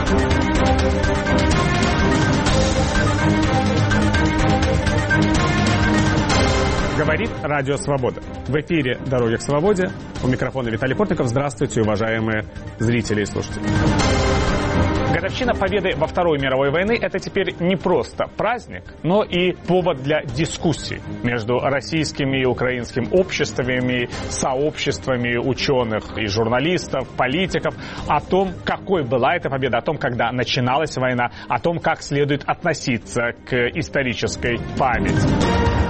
Говорит Радио Свобода. В эфире «Дороги к свободе». У микрофона Виталий Портников. Здравствуйте, уважаемые зрители и слушатели. Годовщина победы во Второй мировой войны – это теперь не просто праздник, но и повод для дискуссий между российскими и украинскими обществами, сообществами ученых и журналистов, политиков о том, какой была эта победа, о том, когда начиналась война, о том, как следует относиться к исторической памяти.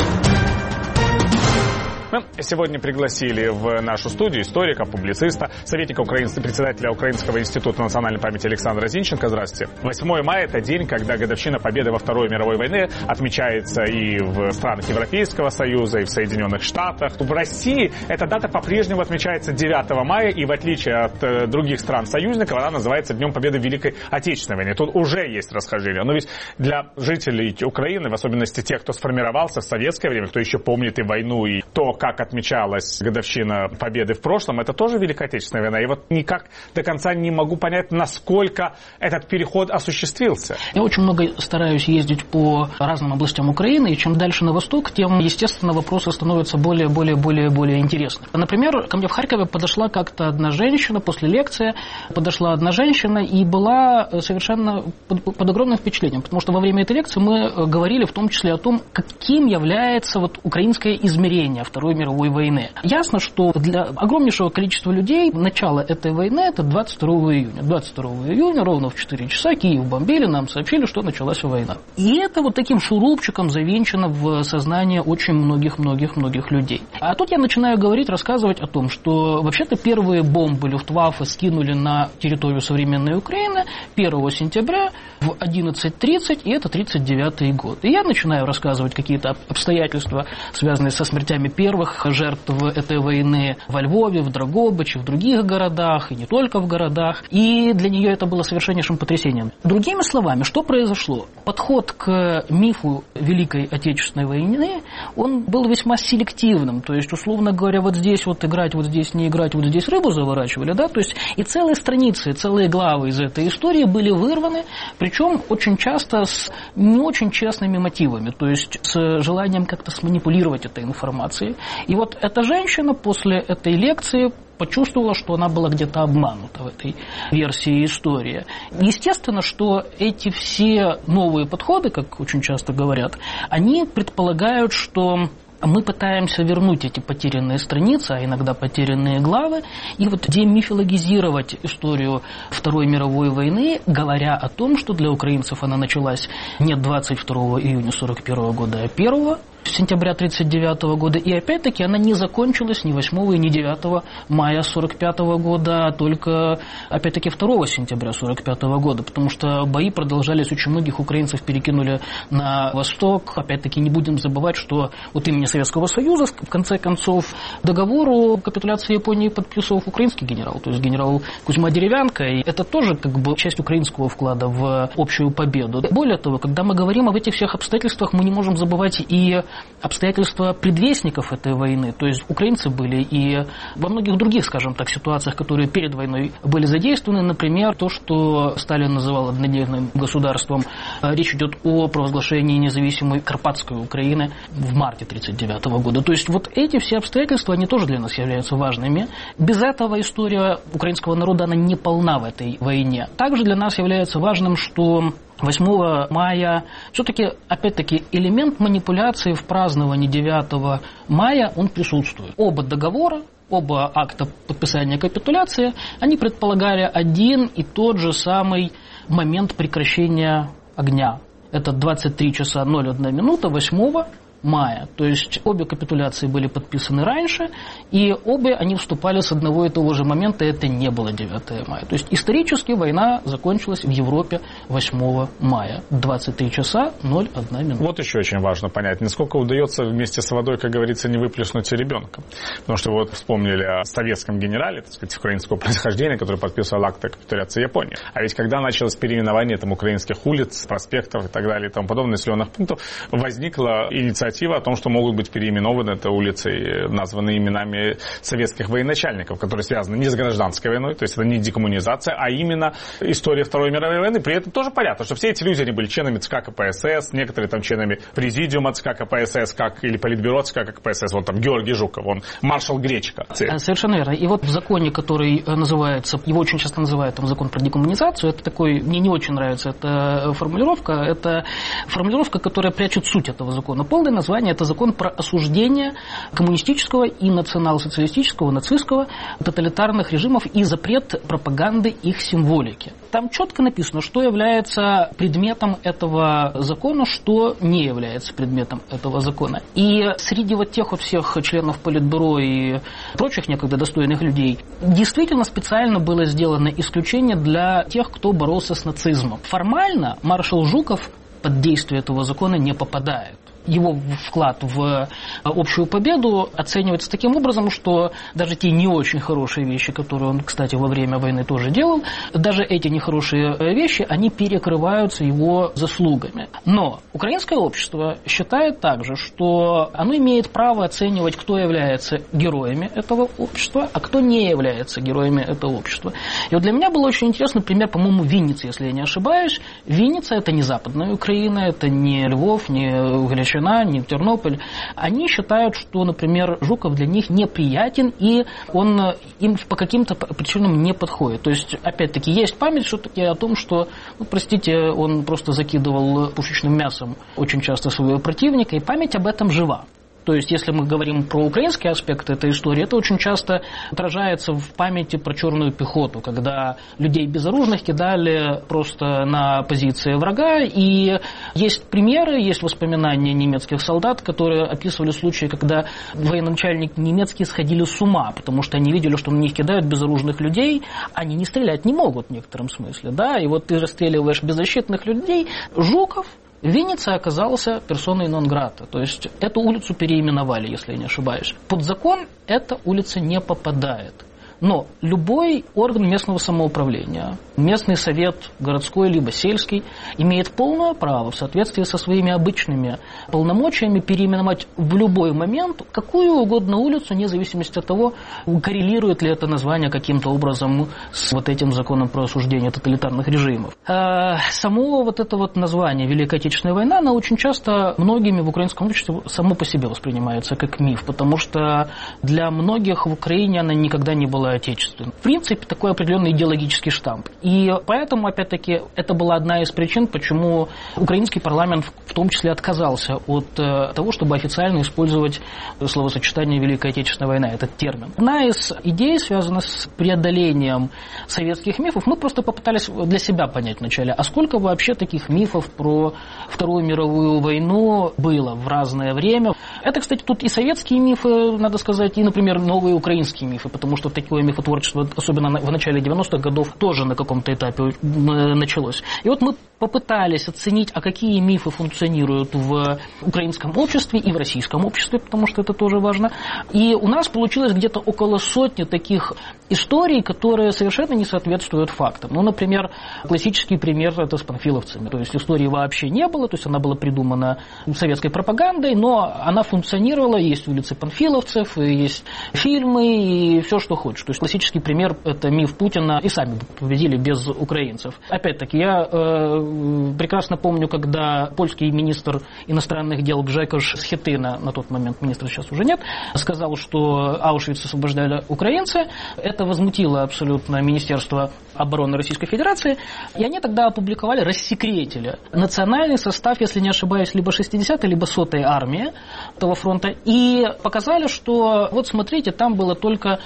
Мы сегодня пригласили в нашу студию историка, публициста, советника председателя Украинского института национальной памяти Александра Зинченко. Здравствуйте. 8 мая – это день, когда годовщина победы во Второй мировой войне отмечается и в странах Европейского Союза, и в Соединенных Штатах. В России эта дата по-прежнему отмечается 9 мая, и в отличие от других стран-союзников, она называется Днем Победы в Великой Отечественной войне. Тут уже есть расхождение. Но ведь для жителей Украины, в особенности тех, кто сформировался в советское время, кто еще помнит и войну, и то, как отмечалась годовщина победы в прошлом, это тоже Великая Отечественная война. И вот никак до конца не могу понять, насколько этот переход осуществился. Я очень много стараюсь ездить по разным областям Украины, и чем дальше на восток, тем, естественно, вопросы становятся более интересны. Например, ко мне в Харькове подошла как-то одна женщина, после лекции подошла одна женщина и была совершенно под огромным впечатлением, потому что во время этой лекции мы говорили в том числе о том, каким является украинское измерение Второй мировой войны. Ясно, что для огромнейшего количества людей начало этой войны это 22 июня. 22 июня ровно в 4 часа Киев бомбили, нам сообщили, что началась война. И это вот таким шурупчиком завинчено в сознание очень многих людей. А тут я начинаю рассказывать о том, что вообще-то первые бомбы Люфтваффе скинули на территорию современной Украины 1 сентября в 11:30, и это 1939 год. И я начинаю рассказывать какие-то обстоятельства, связанные со смертями первых жертв этой войны во Львове, в Драгобыче, в других городах, и не только в городах. И для нее это было совершеннейшим потрясением. Другими словами, что произошло? Подход к мифу Великой Отечественной войны, он был весьма селективным. То есть, условно говоря, вот здесь вот играть, вот здесь не играть, вот здесь рыбу заворачивали, да? То есть, и целые страницы, целые главы из этой истории были вырваны, причем очень часто с не очень честными мотивами, то есть с желанием как-то сманипулировать этой информацией. И вот эта женщина после этой лекции почувствовала, что она была где-то обманута в этой версии истории. Естественно, что эти все новые подходы, как очень часто говорят, они предполагают, что мы пытаемся вернуть эти потерянные страницы, а иногда потерянные главы, и вот демифологизировать историю Второй мировой войны, говоря о том, что для украинцев она началась не 22 июня 1941 года, а 1 сентября 1939 года, и опять-таки она не закончилась ни 8 и ни 9 мая 1945 года, а только, опять-таки, 2 сентября 1945 года, потому что бои продолжались, очень многих украинцев перекинули на восток. Опять-таки, не будем забывать, что от имени Советского Союза, в конце концов, договор о капитуляции Японии подписывал украинский генерал, то есть генерал Кузьма Деревянко, и это тоже часть украинского вклада в общую победу. Более того, когда мы говорим об этих всех обстоятельствах, мы не можем забывать и обстоятельства предвестников этой войны. То есть украинцы были и во многих других, скажем так, ситуациях, которые перед войной были задействованы. Например, то, что Сталин называл однодневным государством. Речь идет о провозглашении независимой Карпатской Украины в марте 1939 года. То есть вот эти все обстоятельства, они тоже для нас являются важными. Без этого история украинского народа, она не полна в этой войне. Также для нас является важным, что 8 мая, все-таки, опять-таки, элемент манипуляции в праздновании 9 мая, он присутствует. Оба договора, оба акта подписания капитуляции, они предполагали один и тот же самый момент прекращения огня. Это 23 часа 01 минута 8 мая. То есть обе капитуляции были подписаны раньше, и обе они вступали с одного и того же момента, и это не было 9 мая. То есть исторически война закончилась в Европе 8 мая. 23 часа 01 минута. Вот еще очень важно понять, насколько удается вместе с водой, как говорится, не выплеснуть ребенка. Потому что вот вспомнили о советском генерале, так сказать, украинского происхождения, который подписывал акт о капитуляции Японии. А ведь когда началось переименование там украинских улиц, проспектов и так далее и тому подобное, населенных пунктов, возникла инициатива инициатива о том, что могут быть переименованы это улицы, названы именами советских военачальников, которые связаны не с гражданской войной, то есть это не декоммунизация, а именно история Второй мировой войны. При этом тоже понятно, что все эти люди, они были членами ЦК КПСС, некоторые там членами президиума ЦК КПСС, или политбюро ЦК КПСС, вот там Георгий Жуков, он маршал Гречка. Совершенно верно. И вот в законе, который называется, его очень часто называют там закон про декоммунизацию, это такой, мне не очень нравится эта формулировка, которая прячет суть этого закона. Полное название — это закон про осуждение коммунистического и национал-социалистического, нацистского, тоталитарных режимов и запрет пропаганды их символики. Там четко написано, что является предметом этого закона, что не является предметом этого закона. И среди вот тех вот всех членов Политбюро и прочих некогда достойных людей действительно специально было сделано исключение для тех, кто боролся с нацизмом. Формально маршал Жуков под действие этого закона не попадает. Его вклад в общую победу оценивается таким образом, что даже те не очень хорошие вещи, которые он, кстати, во время войны тоже делал, даже эти нехорошие вещи, они перекрываются его заслугами. Но украинское общество считает также, что оно имеет право оценивать, кто является героями этого общества, а кто не является героями этого общества. И вот для меня был очень интересный пример, по-моему, Винницы, если я не ошибаюсь. Винница — это не Западная Украина, это не Львов, не Галичина, не Тернополь. Они считают, что, например, Жуков для них неприятен, и он им по каким-то причинам не подходит. То есть, опять-таки, есть память все-таки о том, что, простите, он просто закидывал пушечным мясом очень часто своего противника, и память об этом жива. То есть, если мы говорим про украинский аспект этой истории, это очень часто отражается в памяти про черную пехоту, когда людей безоружных кидали просто на позиции врага. И есть примеры, есть воспоминания немецких солдат, которые описывали случаи, когда военачальники немецкие сходили с ума, потому что они видели, что на них кидают безоружных людей, они не стрелять не могут в некотором смысле. Да? И вот ты расстреливаешь беззащитных людей. Жуков в Виннице оказался персоной нон-грата. То есть эту улицу переименовали, если я не ошибаюсь. Под закон эта улица не попадает. Но любой орган местного самоуправления, местный совет, городской либо сельский, имеет полное право в соответствии со своими обычными полномочиями переименовать в любой момент какую угодно улицу, вне зависимости от того, коррелирует ли это название каким-то образом с вот этим законом про осуждение тоталитарных режимов. Само вот это вот название Великая Отечественная война, она очень часто многими в украинском обществе само по себе воспринимается как миф, потому что для многих в Украине она никогда не была отечественной. В принципе, такой определенный идеологический штамп. И поэтому, опять-таки, это была одна из причин, почему украинский парламент в том числе отказался от того, чтобы официально использовать словосочетание Великая Отечественная война, этот термин. Одна из идей связана с преодолением советских мифов. Мы просто попытались для себя понять вначале, а сколько вообще таких мифов про Вторую мировую войну было в разное время. Это, кстати, тут и советские мифы, надо сказать, и, например, новые украинские мифы, потому что такое мифотворчество, особенно в начале 90-х годов, тоже на каком-то этапе началось. И вот мы попытались оценить, а какие мифы функционируют в украинском обществе и в российском обществе, потому что это тоже важно. И у нас получилось где-то около сотни таких историй, которые совершенно не соответствуют фактам. Ну, например, классический пример – это с панфиловцами. То есть истории вообще не было, то есть она была придумана советской пропагандой, но она функционировала, есть улицы панфиловцев, есть фильмы и все, что хочешь. То есть классический пример – это миф Путина, и сами победили без украинцев. Опять-таки, я прекрасно помню, когда польский министр иностранных дел Гжекош Схетына, на тот момент министра сейчас уже нет, сказал, что Аушвиц освобождали украинцы. Это возмутило абсолютно Министерство обороны Российской Федерации. И они тогда опубликовали, рассекретили национальный состав, если не ошибаюсь, либо 60-й, либо 100-й армии этого фронта. И показали, что вот смотрите, там было только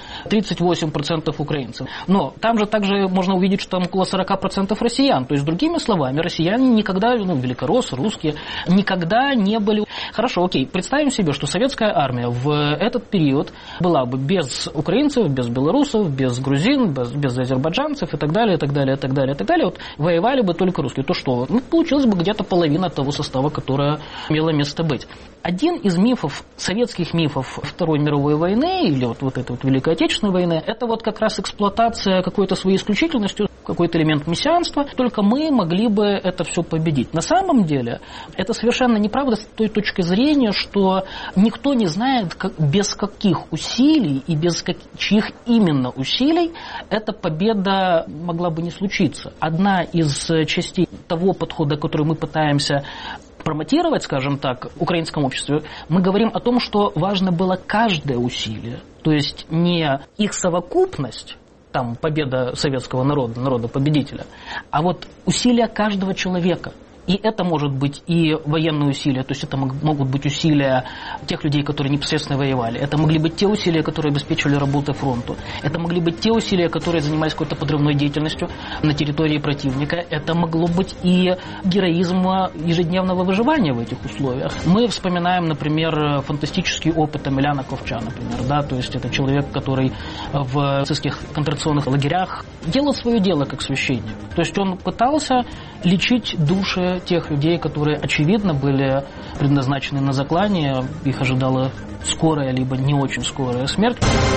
38% украинцев. Но там же также можно увидеть, что там около 40% россиян. То есть, другими словами, россияне никогда, великороссы, русские, никогда не были... Хорошо, окей, представим себе, что советская армия в этот период была бы без украинцев, без белорусов, без грузин, без азербайджанцев и так далее, и так далее, и так далее, и так далее. Вот воевали бы только русские. То что? Получилось бы где-то половина того состава, которое имело место быть. Один из мифов, советских мифов Второй мировой войны, или вот этой вот Великой Отечественной войны, это вот как раз эксплуатация какой-то своей исключительностью, какой-то элемент мессианства. Только мы могли бы чтобы это все победить. На самом деле, это совершенно неправда с той точки зрения, что никто не знает, без каких усилий и без чьих именно усилий эта победа могла бы не случиться. Одна из частей того подхода, который мы пытаемся промотировать, скажем так, в украинском обществе, мы говорим о том, что важно было каждое усилие. То есть не их совокупность, там победа советского народа, народа-победителя, а вот усилия каждого человека. И это может быть и военные усилия, то есть это могут быть усилия тех людей, которые непосредственно воевали. Это могли быть те усилия, которые обеспечивали работу фронту. Это могли быть те усилия, которые занимались какой-то подрывной деятельностью на территории противника. Это могло быть и героизм ежедневного выживания в этих условиях. Мы вспоминаем, например, фантастический опыт Емельяна Ковча, например. Да? То есть это человек, который в нацистских концентрационных лагерях делал свое дело как священник. То есть он пытался лечить души тех людей, которые, очевидно, были предназначены на заклание. Их ожидала скорая, либо не очень скорая смерть.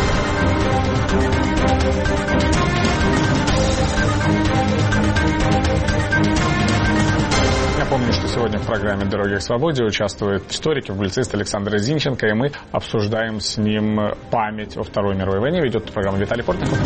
Напомню, что сегодня в программе «Дороги к свободе» участвует историк и публицист Александр Зинченко, и мы обсуждаем с ним память о Второй мировой войне. Ведет программу Виталий Портников.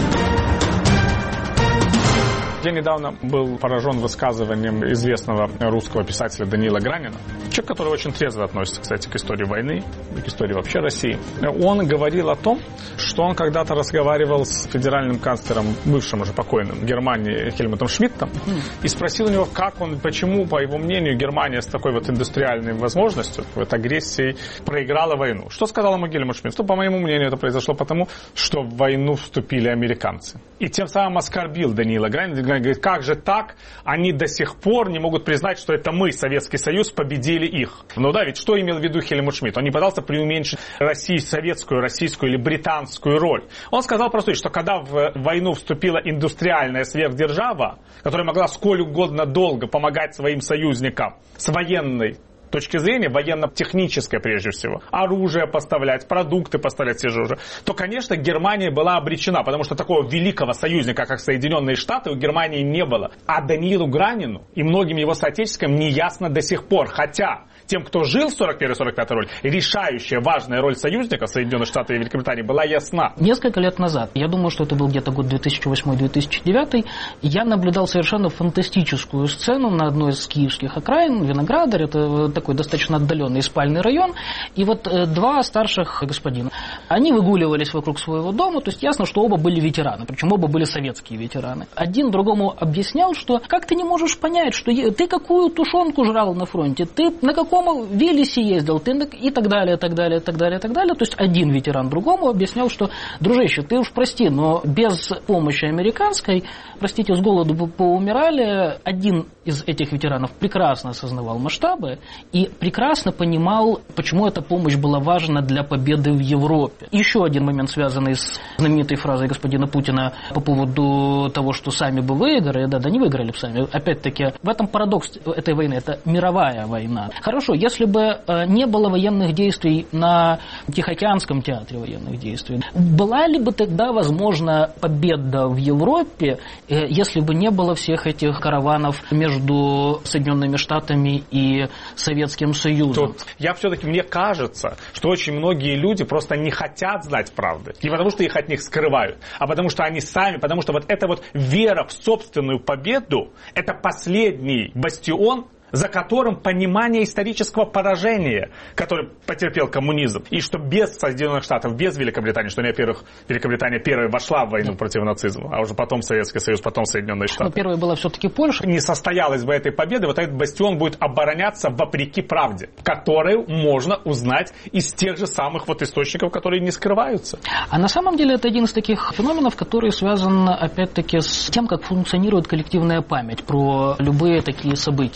Я недавно был поражен высказыванием известного русского писателя Даниила Гранина, человек, который очень трезво относится, кстати, к истории войны и к истории вообще России. Он говорил о том, что он когда-то разговаривал с федеральным канцлером, бывшим уже покойным Германии Хельмутом Шмидтом, и спросил у него, почему, по его мнению, Германия с такой вот индустриальной возможностью, вот агрессией, проиграла войну. Что сказал ему Гельмут Шмидт? Что, по моему мнению, это произошло потому, что в войну вступили американцы. И тем самым оскорбил Даниила Гранина. Говорит, как же так? Они до сих пор не могут признать, что это мы, Советский Союз, победили их. Ну да, ведь что имел в виду Хельмут Шмидт? Он не пытался преуменьшить советскую, российскую или британскую роль. Он сказал просто, что когда в войну вступила индустриальная сверхдержава, которая могла сколь угодно долго помогать своим союзникам с военной точки зрения, военно-технической прежде всего, оружие поставлять, продукты поставлять те же уже, то, конечно, Германия была обречена, потому что такого великого союзника, как Соединенные Штаты, у Германии не было. А Даниилу Гранину и многим его соотечественникам не ясно до сих пор. Хотя тем, кто жил в 41-45 роль, решающая, важная роль союзников Соединенных Штатов и Великобритании была ясна. Несколько лет назад, я думаю, что это был где-то год 2008-2009, я наблюдал совершенно фантастическую сцену на одной из киевских окраин, Виноградарь, это такой достаточно отдаленный спальный район, и вот два старших господина, они выгуливались вокруг своего дома, то есть ясно, что оба были ветераны, причем оба были советские ветераны. Один другому объяснял, что как ты не можешь понять, что ты какую тушенку жрал на фронте, ты на каком велисе ездил, ты и так далее, так далее, так далее, так далее. То есть один ветеран другому объяснял, что, дружище, ты уж прости, но без помощи американской, простите, с голоду бы поумирали. Один из этих ветеранов прекрасно осознавал масштабы и прекрасно понимал, почему эта помощь была важна для победы в Европе. Еще один момент, связанный с знаменитой фразой господина Путина по поводу того, что сами бы выиграли, да не выиграли бы сами. Опять-таки, в этом парадокс этой войны, это мировая война. Хорошо, если бы не было военных действий на Тихоокеанском театре военных действий, была ли бы тогда возможна победа в Европе, если бы не было всех этих караванов между Соединенными Штатами и Советским Союзом? Мне кажется, что очень многие люди просто не хотят знать правды. Не потому, что их от них скрывают, а потому, что они сами, потому что вот эта вот вера в собственную победу, это последний бастион, за которым понимание исторического поражения, которое потерпел коммунизм. И что без Соединенных Штатов, без Великобритании, что, во-первых, Великобритания первая вошла в войну против нацизма, а уже потом Советский Союз, потом Соединенные Штаты. Но первой была все-таки Польша. Не состоялась бы этой победы, вот этот бастион будет обороняться вопреки правде, которую можно узнать из тех же самых вот источников, которые не скрываются. А на самом деле это один из таких феноменов, который связан, опять-таки, с тем, как функционирует коллективная память про любые такие события.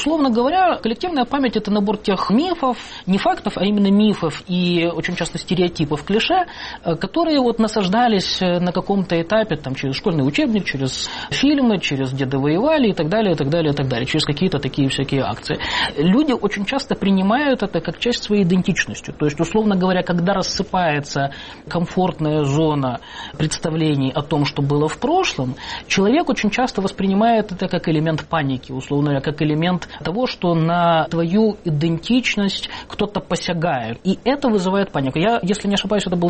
условно говоря, коллективная память – это набор тех мифов, не фактов, а именно мифов и очень часто стереотипов, клише, которые вот насаждались на каком-то этапе там, через школьный учебник, через фильмы, через «Деды воевали» и так далее, и так далее, и так далее, через какие-то такие всякие акции. Люди очень часто принимают это как часть своей идентичности. То есть, условно говоря, когда рассыпается комфортная зона представлений о том, что было в прошлом, человек очень часто воспринимает это как элемент паники, условно говоря, как элемент того, что на твою идентичность кто-то посягает. И это вызывает панику. Я, если не ошибаюсь, это был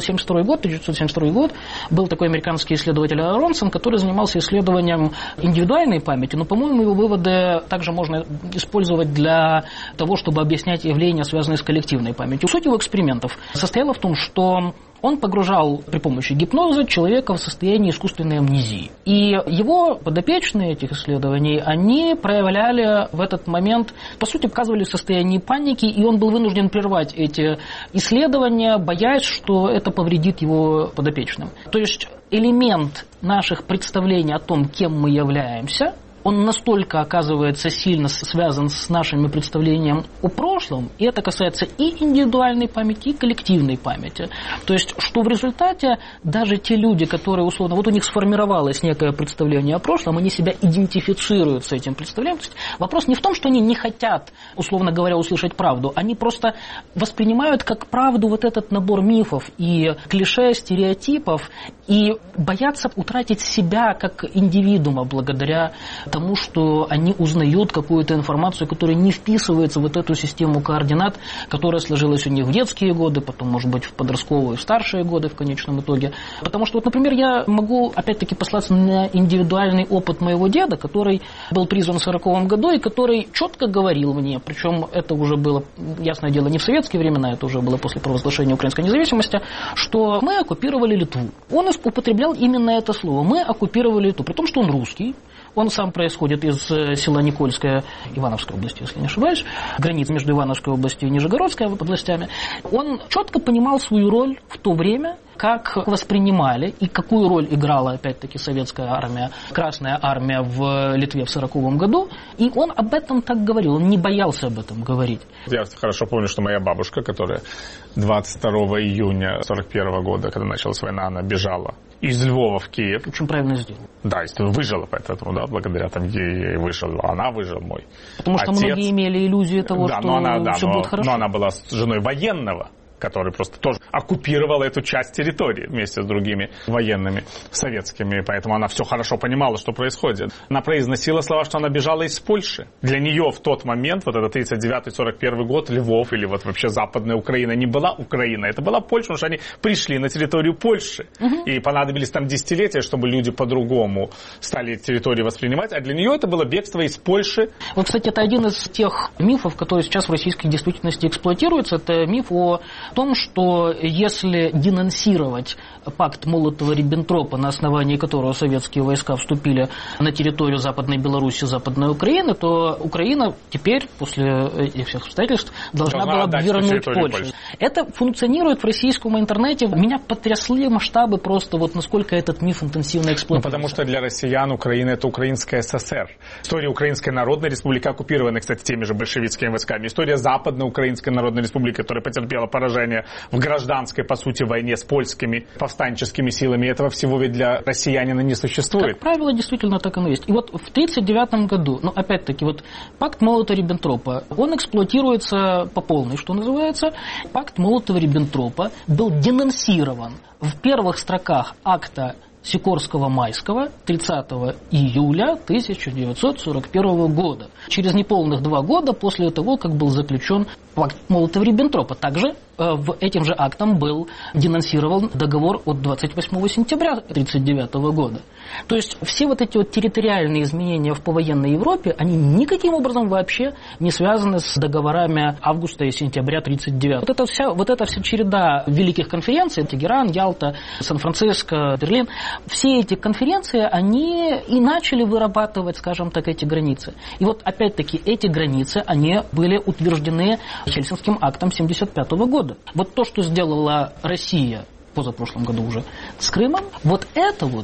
1972 год, был такой американский исследователь Аронсон, который занимался исследованием индивидуальной памяти, но, по-моему, его выводы также можно использовать для того, чтобы объяснять явления, связанные с коллективной памятью. Суть его экспериментов состояла в том, что он погружал при помощи гипноза человека в состояние искусственной амнезии. И его подопечные этих исследований, они проявляли в этот момент, по сути, оказывались в состоянии паники, и он был вынужден прервать эти исследования, боясь, что это повредит его подопечным. То есть элемент наших представлений о том, кем мы являемся, он настолько оказывается сильно связан с нашими представлениями о прошлом, и это касается и индивидуальной памяти, и коллективной памяти. То есть, что в результате даже те люди, которые, условно, вот у них сформировалось некое представление о прошлом, они себя идентифицируют с этим представлением. То есть, вопрос не в том, что они не хотят, условно говоря, услышать правду, они просто воспринимают как правду вот этот набор мифов и клише, стереотипов, и боятся утратить себя как индивидуума благодаря тому, что они узнают какую-то информацию, которая не вписывается в вот эту систему координат, которая сложилась у них в детские годы, потом, может быть, в подростковые, в старшие годы в конечном итоге. Потому что, вот, например, я могу, опять-таки, послаться на индивидуальный опыт моего деда, который был призван в 1940 году и который четко говорил мне, причем это уже было, ясное дело, не в советские времена, это уже было после провозглашения украинской независимости, что мы оккупировали Литву. Он употреблял именно это слово. Мы оккупировали Литву, при том, что он русский. Он сам происходит из села Никольское Ивановской области, если не ошибаюсь, границ между Ивановской областью и Нижегородской областями. Он четко понимал свою роль в то время, как воспринимали и какую роль играла, опять-таки, советская армия, Красная армия в Литве в 1940 году. И он об этом так говорил, он не боялся об этом говорить. Я хорошо помню, что моя бабушка, которая 22 июня 1941 года, когда началась война, она бежала из Львова в Киев. Очень правильно сделал. Да, выжила поэтому, да, благодаря там, ей выжил, она выжил мой потому что отец. Многие имели иллюзию того, да, что все будет хорошо. Но она была женой военного, который просто тоже оккупировал эту часть территории вместе с другими военными советскими, поэтому она все хорошо понимала, что происходит. Она произносила слова, что она бежала из Польши. Для нее в тот момент, вот это 39-41 год, Львов или вот вообще Западная Украина не была Украина, это была Польша, потому что они пришли на территорию Польши. И понадобились там десятилетия, чтобы люди по-другому стали территорию воспринимать, а для нее это было бегство из Польши. Вот, кстати, это один из тех мифов, которые сейчас в российской действительности эксплуатируются, это миф о том, что если денонсировать пакт Молотова-Риббентропа, на основании которого советские войска вступили на территорию Западной Беларуси, Западной Украины, то Украина теперь, после этих всех обстоятельств, должна была бы вернуть Польшу. Это функционирует в российском интернете. Меня потрясли масштабы просто, вот насколько этот миф интенсивно эксплуатируется. Потому что для россиян Украина – это Украинская ССР. История Украинской Народной Республики, оккупированной, кстати, теми же большевистскими войсками. История Западной Украинской Народной Республики, которая потерпела поражение в гражданской, по сути, войне с польскими повстанческими силами. Этого всего ведь для россиянина не существует. Как правило, действительно так оно есть. И вот в 1939 году, ну, опять-таки, вот пакт Молотова-Риббентропа, он эксплуатируется по полной, что называется. Пакт Молотова-Риббентропа был денонсирован в первых строках акта Сикорского-Майского 30 июля 1941 года. Через неполных 2 года после того, как был заключен пакт Молотова-Риббентропа. Также этим же актом был денонсирован договор от 28 сентября 1939 года. То есть все вот эти вот территориальные изменения в повоенной Европе, они никаким образом вообще не связаны с договорами августа и сентября 1939. Вот эта вся череда великих конференций, Тегеран, Ялта, Сан-Франциско, Берлин, все эти конференции, они и начали вырабатывать, скажем так, эти границы. И вот опять-таки эти границы, они были утверждены Хельсинским актом 1975 года. Вот то, что сделала Россия позапрошлом году уже с Крымом, вот это вот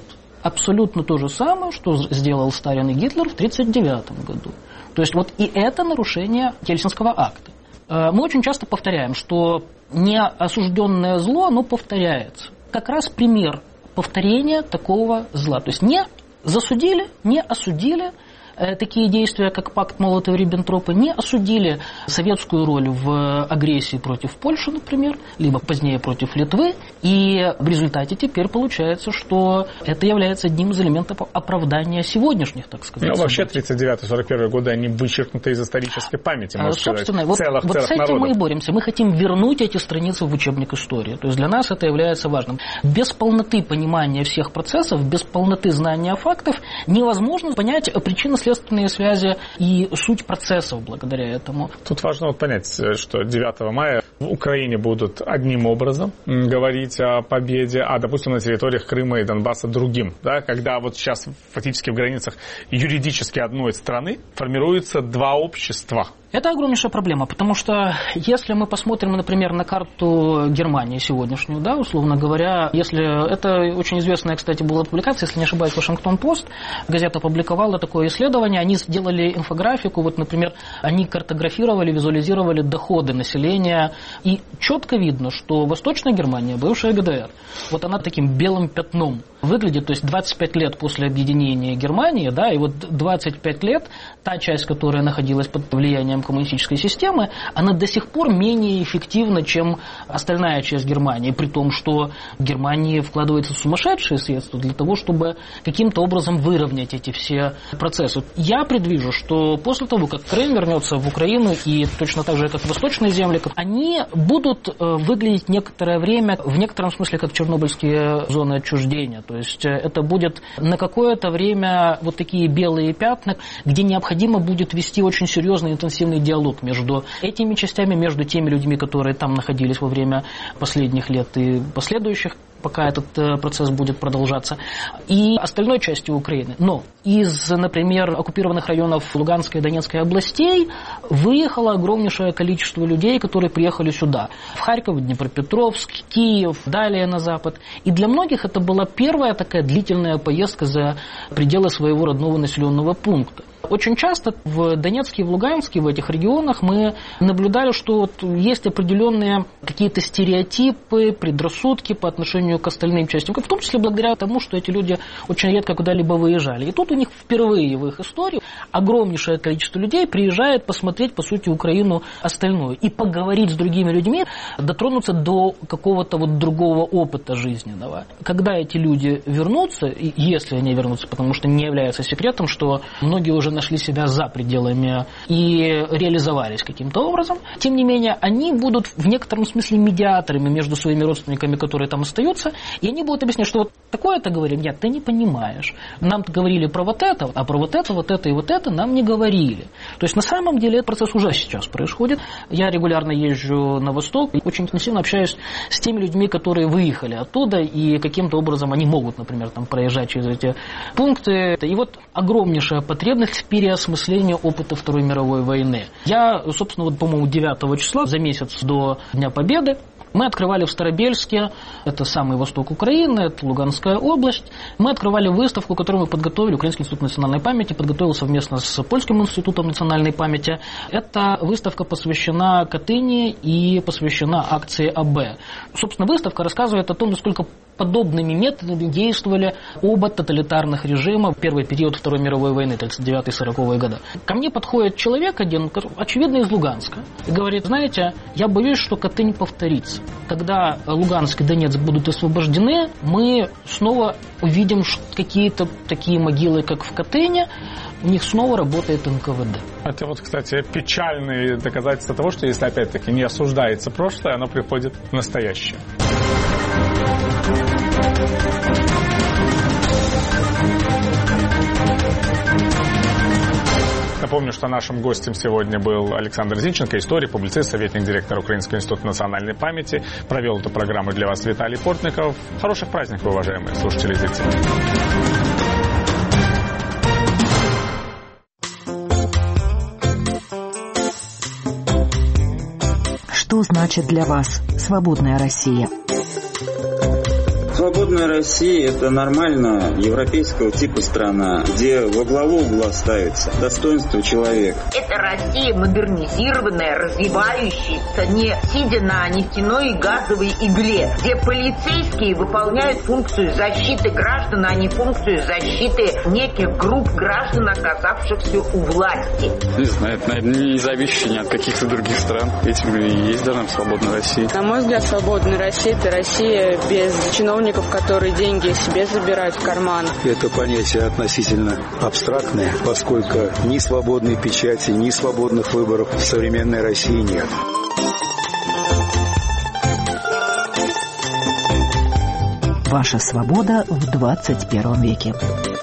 абсолютно то же самое, что сделал Сталин и Гитлер в 1939 году. То есть вот и это нарушение Ельцинского акта. Мы очень часто повторяем, что неосужденное зло, оно повторяется. Как раз пример повторения такого зла. То есть не засудили, не осудили такие действия, как пакт Молотова-Риббентропа, не осудили советскую роль в агрессии против Польши, например, либо позднее против Литвы, и в результате теперь получается, что это является одним из элементов оправдания сегодняшних, так сказать. Ну, вообще 39-41 годы, они вычеркнуты из исторической памяти, можно собственно, сказать, целых вот с этим народов. мы и боремся. Мы хотим вернуть эти страницы в учебник истории. То есть для нас это является важным. Без полноты понимания всех процессов, без полноты знания фактов невозможно понять причинно-следственные связи и суть процессов благодаря этому. Тут важно понять, что 9 мая в Украине будут одним образом говорить о победе, а, допустим, на территориях Крыма и Донбасса другим. Да? Когда вот сейчас фактически в границах юридически одной страны формируются два общества. Это огромнейшая проблема, потому что если мы посмотрим, например, на карту Германии сегодняшнюю, да, условно говоря, если это очень известная, кстати, была публикация, если не ошибаюсь, Вашингтон-Пост, газета опубликовала такое исследование, они сделали инфографику, вот, например, они картографировали, визуализировали доходы населения, и четко видно, что Восточная Германия, бывшая ГДР, вот она таким белым пятном выглядит, то есть 25 лет после объединения Германии, да, и вот 25 лет та часть, которая находилась под влиянием коммунистической системы, она до сих пор менее эффективна, чем остальная часть Германии, при том, что в Германии вкладываются сумасшедшие средства для того, чтобы каким-то образом выровнять эти все процессы. Я предвижу, что после того, как Крым вернется в Украину, и точно так же, как восточные земли, они будут выглядеть некоторое время, в некотором смысле, как чернобыльские зоны отчуждения. То есть это будет на какое-то время вот такие белые пятна, где необходимо будет вести очень серьезный интенсивный диалог между этими частями, между теми людьми, которые там находились во время последних лет и последующих, пока этот процесс будет продолжаться, и остальной частью Украины. Но из, например, оккупированных районов Луганской и Донецкой областей выехало огромнейшее количество людей, которые приехали сюда. В Харьков, Днепропетровск, Киев, далее на запад. И для многих это была первая такая длительная поездка за пределы своего родного населенного пункта. Очень часто в Донецке и в Луганске, в этих регионах, мы наблюдали, что вот есть определенные какие-то стереотипы, предрассудки по отношению к остальным частям, в том числе благодаря тому, что эти люди очень редко куда-либо выезжали. И тут у них впервые в их истории огромнейшее количество людей приезжает посмотреть, по сути, Украину остальную и поговорить с другими людьми, дотронуться до какого-то вот другого опыта жизненного. Когда эти люди вернутся, если они вернутся, потому что не является секретом, что многие уже нашли себя за пределами и реализовались каким-то образом. Тем не менее, они будут в некотором смысле медиаторами между своими родственниками, которые там остаются, и они будут объяснять, что вот такое-то говорим, нет, ты не понимаешь. Нам говорили про вот это, а про вот это и вот это нам не говорили. То есть на самом деле этот процесс уже сейчас происходит. Я регулярно езжу на восток и очень интенсивно общаюсь с теми людьми, которые выехали оттуда, и каким-то образом они могут, например, там проезжать через эти пункты. И вот огромнейшая потребность в переосмыслении опыта Второй мировой войны. Я, собственно, вот, по-моему, 9 числа, за месяц до Дня Победы, мы открывали в Старобельске, это самый восток Украины, это Луганская область, мы открывали выставку, которую мы подготовили, Украинский институт национальной памяти подготовил совместно с Польским институтом национальной памяти. Эта выставка посвящена Катыни и посвящена акции АБ. Собственно, выставка рассказывает о том, насколько подобными методами действовали оба тоталитарных режима в первый период Второй мировой войны, 39-40-е годы. Ко мне подходит человек один, очевидно, из Луганска, и говорит, знаете, я боюсь, что Катынь повторится. Когда Луганск и Донецк будут освобождены, мы снова увидим какие-то такие могилы, как в Катыни, у них снова работает НКВД. Это вот, кстати, печальные доказательства того, что если опять-таки не осуждается прошлое, оно приходит в настоящее. Напомню, что нашим гостем сегодня был Александр Зинченко, историк, публицист, советник директора Украинского института национальной памяти. Провел эту программу для вас Виталий Портников. Хороших праздников, уважаемые слушатели и зрители. Что значит для вас свободная Россия? Свободная Свободная Россия – это нормально европейского типа страна, где во главу угла ставится достоинство человека. Это Россия модернизированная, развивающаяся, не сидя на нефтяной и газовой игле, где полицейские выполняют функцию защиты граждан, а не функцию защиты неких групп граждан, оказавшихся у власти. Не знаю, это, наверное, не зависящее ни от каких-то других стран. Этим и есть даже свободная Россия. На мой взгляд, свободная Россия – это Россия без чиновников, которые деньги себе забирают в карман. Это понятие относительно абстрактное, поскольку ни свободной печати, ни свободных выборов в современной России нет. Ваша свобода в 21 веке.